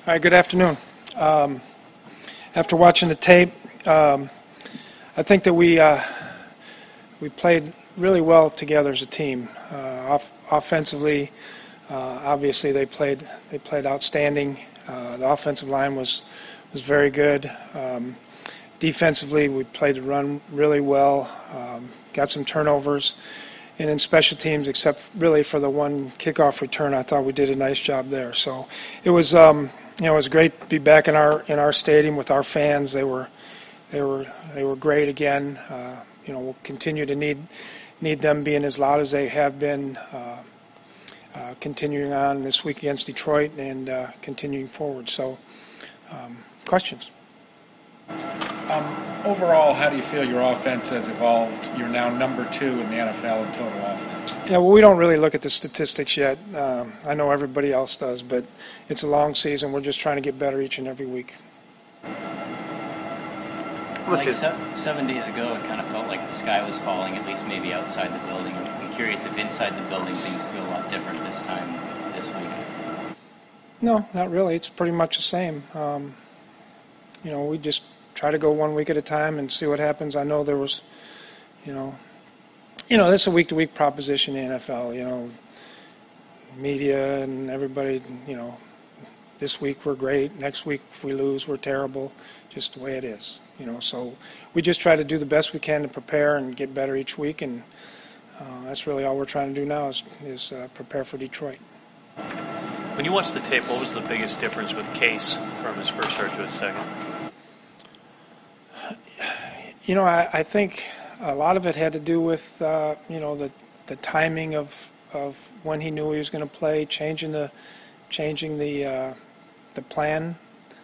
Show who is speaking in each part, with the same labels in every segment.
Speaker 1: All right, good afternoon. After watching the tape, I think that we played really well together as a team. Offensively, obviously they played outstanding. The offensive line was very good. Defensively, we played the run really well. Got some turnovers. And in special teams, except really for the one kickoff return, I thought we did a nice job there. So it was, it was great to be back in our stadium with our fans. They were great again. We'll continue to need them being as loud as they have been, continuing on this week against Detroit and continuing forward. So, questions.
Speaker 2: Overall, how do you feel your offense has evolved? You're now number 2 in the NFL in total offense.
Speaker 1: Yeah, well, we don't really look at the statistics yet. I know everybody else does, but it's a long season. We're just trying to get better each and every week.
Speaker 3: Like 7 days ago, it kind of felt like the sky was falling, at least maybe outside the building. I'm curious if inside the building things feel a lot different this time, this week.
Speaker 1: No, not really. It's pretty much the same. We just try to go 1 week at a time and see what happens. I know there was, this is a week-to-week proposition in the NFL. Media and everybody, this week we're great. Next week if we lose, we're terrible. Just the way it is. So we just try to do the best we can to prepare and get better each week, and that's really all we're trying to do now is prepare for Detroit.
Speaker 4: When you watched the tape, what was the biggest difference with Case from his first start to his second?
Speaker 1: I think a lot of it had to do with the timing of when he knew he was going to play, changing the plan.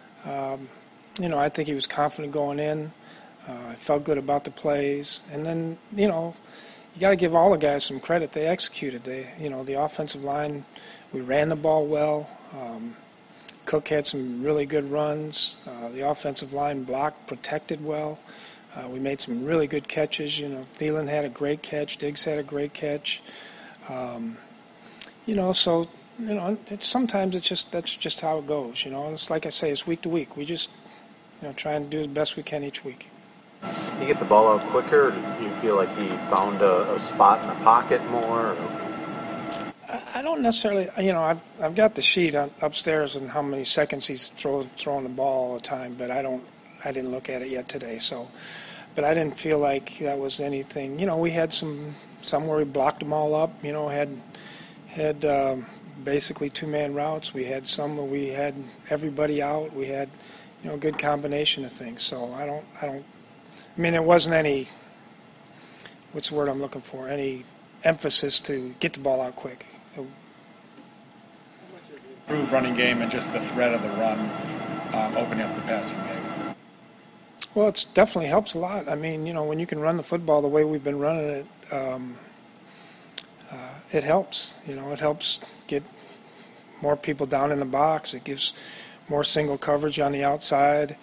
Speaker 1: I think he was confident going in. I felt good about the plays, and then you got to give all the guys some credit. They executed. The offensive line, we ran the ball well. Cook had some really good runs. The offensive line blocked, protected well. We made some really good catches. Thielen had a great catch. Diggs had a great catch. Sometimes that's just how it goes. It's like I say, it's week to week. We just try and do the best we can each week.
Speaker 5: You get the ball out quicker, or do you feel like he found a spot in the pocket more?
Speaker 1: I don't necessarily. I've got the sheet upstairs and how many seconds he's throwing the ball all the time, but I didn't look at it yet today. So, but I didn't feel like that was anything. We had some where we blocked them all up. Had basically 2-man routes. We had some where we had everybody out. We had a good combination of things. So it wasn't any. What's the word I'm looking for? Any emphasis to get the ball out quick.
Speaker 2: Improved running game and just the threat of the run, opening up the passing game.
Speaker 1: Well, it definitely helps a lot. When you can run the football the way we've been running it, it helps. It helps get more people down in the box. It gives more single coverage on the outside.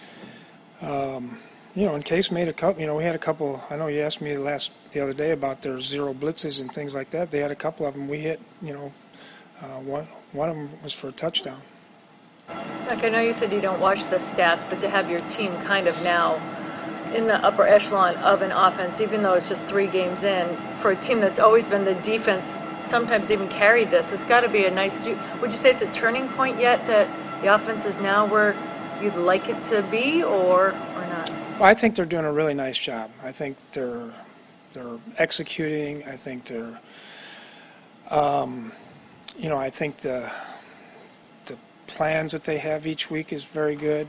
Speaker 1: In Case made a couple. We had a couple. I know you asked me the other day about their zero blitzes and things like that. They had a couple of them. We hit. One of them was for a touchdown.
Speaker 6: Like, I know you said you don't watch the stats, but to have your team kind of now in the upper echelon of an offense, even though it's just 3 games in, for a team that's always been the defense, sometimes even carried this, it's got to be a nice. Would you say it's a turning point yet that the offense is now where you'd like it to be, or not?
Speaker 1: Well, I think they're doing a really nice job. I think they're executing. I think they're. I think the plans that they have each week is very good.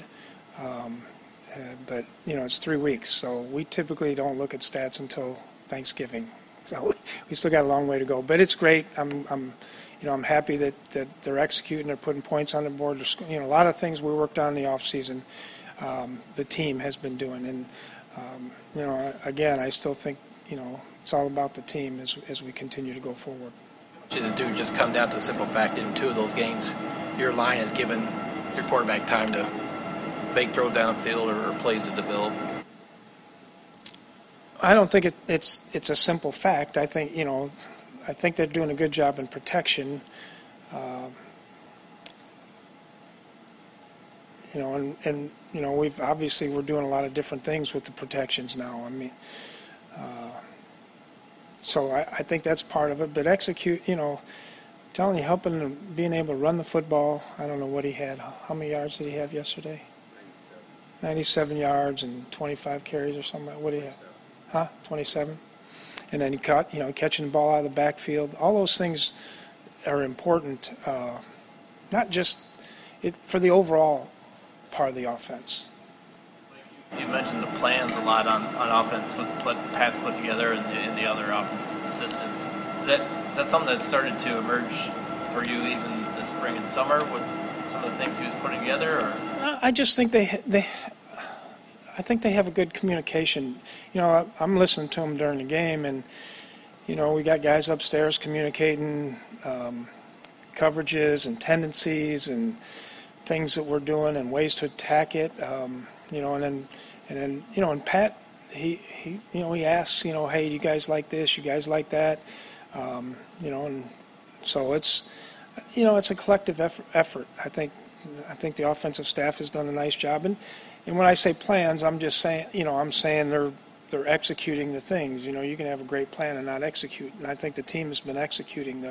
Speaker 1: But it's 3 weeks, so we typically don't look at stats until Thanksgiving. So we still got a long way to go. But it's great. I'm happy that they're executing. They're putting points on the board. A lot of things we worked on in the off season. The team has been doing, and again, I still think it's all about the team as we continue to go forward.
Speaker 7: Does it just come down to the simple fact in 2 of those games, your line has given your quarterback time to make throws downfield or plays to develop?
Speaker 1: I don't think it's a simple fact. I think they're doing a good job in protection. we're doing a lot of different things with the protections now. I mean, so I think that's part of it. But execute, telling you, helping him, being able to run the football. I don't know what he had. How many yards did he have yesterday? 97 yards and 25 carries or something. What did he have? 27. And then he caught, catching the ball out of the backfield. All those things are important, not just for the overall part of the offense.
Speaker 8: You mentioned the plans a lot on offense, what Pat's put together and the other offensive assistants. Is that something that started to emerge for you even this spring and summer with some of the things he was putting together? Or?
Speaker 1: I just think I think they have a good communication. I'm listening to them during the game, and we got guys upstairs communicating coverages and tendencies and things that we're doing and ways to attack it. And Pat, he asks, hey, you guys like this? You guys like that? And so it's a collective effort. I think the offensive staff has done a nice job. And when I say plans, I'm just saying, I'm saying they're executing the things. You can have a great plan and not execute. And I think the team has been executing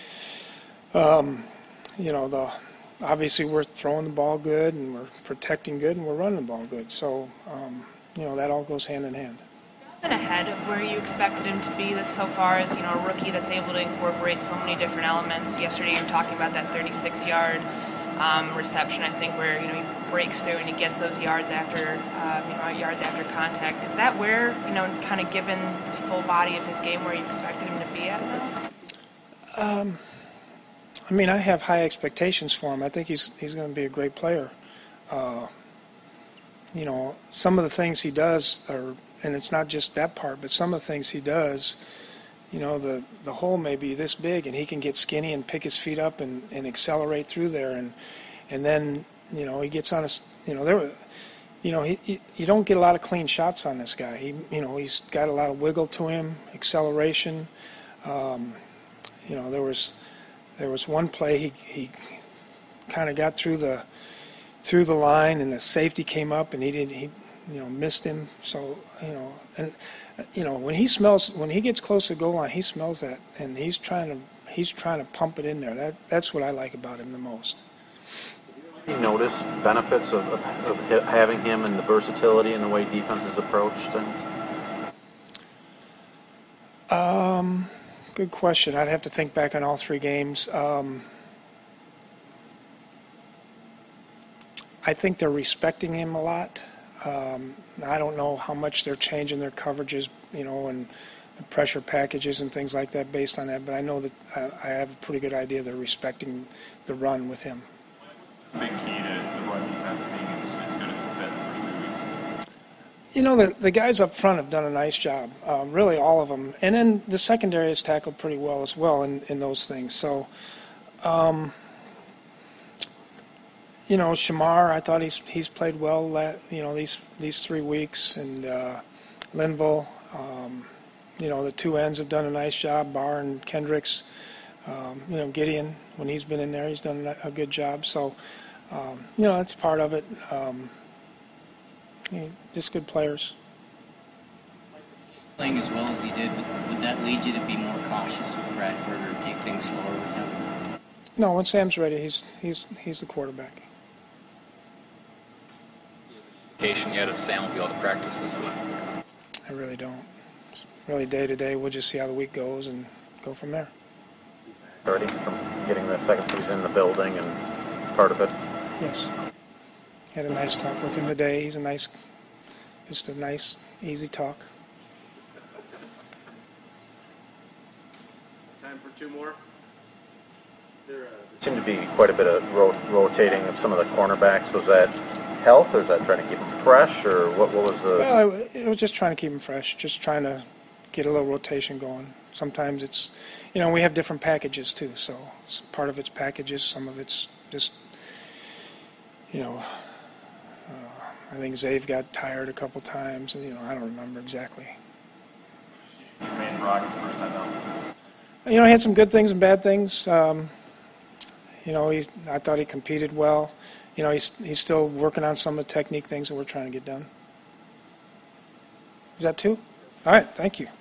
Speaker 1: obviously we're throwing the ball good and we're protecting good and we're running the ball good. So, that all goes hand in hand.
Speaker 9: Been ahead of where you expected him to be so far as, a rookie that's able to incorporate so many different elements. Yesterday you were talking about that 36-yard reception, I think, where, he breaks through and he gets those yards after contact. Is that where, kind of given the full body of his game where you expected him to be at now?
Speaker 1: I have high expectations for him. I think he's going to be a great player. Some of the things he does and it's not just that part, but some of the things he does, the hole may be this big and he can get skinny and pick his feet up and accelerate through there. And then, he gets on you don't get a lot of clean shots on this guy. He's got a lot of wiggle to him, acceleration. There was one play he kind of got through the line and the safety came up and he missed him. So when he gets close to the goal line, he smells that and he's trying to pump it in there. That's what I like about him the most.
Speaker 5: You notice benefits of having him and the versatility and the way defenses approach things?
Speaker 1: Good question. I'd have to think back on all three games. I think they're respecting him a lot. I don't know how much they're changing their coverages, and pressure packages and things like that based on that, but I know that I have a pretty good idea they're respecting the run with him.
Speaker 10: Big key to the run defense being as good as it's been the first 3 weeks?
Speaker 1: The guys up front have done a nice job, really all of them. And then the secondary has tackled pretty well as well in those things. So, Shamar, I thought he's played well, these 3 weeks. And Linville, the two ends have done a nice job, Barr and Kendricks. Gideon, when he's been in there, he's done a good job. So, it's part of it. Just good players.
Speaker 3: Playing as well as he did, would that lead you to be more cautious with Bradford or take things slower with him?
Speaker 1: No, when Sam's ready, he's the quarterback.
Speaker 11: Indication yet if Sam will be able to practice this week?
Speaker 1: I really don't. It's really day to day. We'll just see how the week goes and go from there.
Speaker 5: Already from getting the second piece in the building and part of it?
Speaker 1: Yes. Had a nice talk with him today. He's just a nice, easy talk.
Speaker 10: Time for 2 more.
Speaker 5: There seemed to be quite a bit of rotating of some of the cornerbacks. Was that health, or is that trying to keep them fresh, or what was the...
Speaker 1: Well, it was just trying to keep them fresh, just trying to get a little rotation going. Sometimes it's, we have different packages too, so part of it's packages, some of it's just, I think Zave got tired a couple times, and, I don't remember exactly.
Speaker 10: Jermaine Brock, first time out.
Speaker 1: He had some good things and bad things. You know, I thought he competed well. You know, he's still working on some of the technique things that we're trying to get done. Is that two? All right, thank you.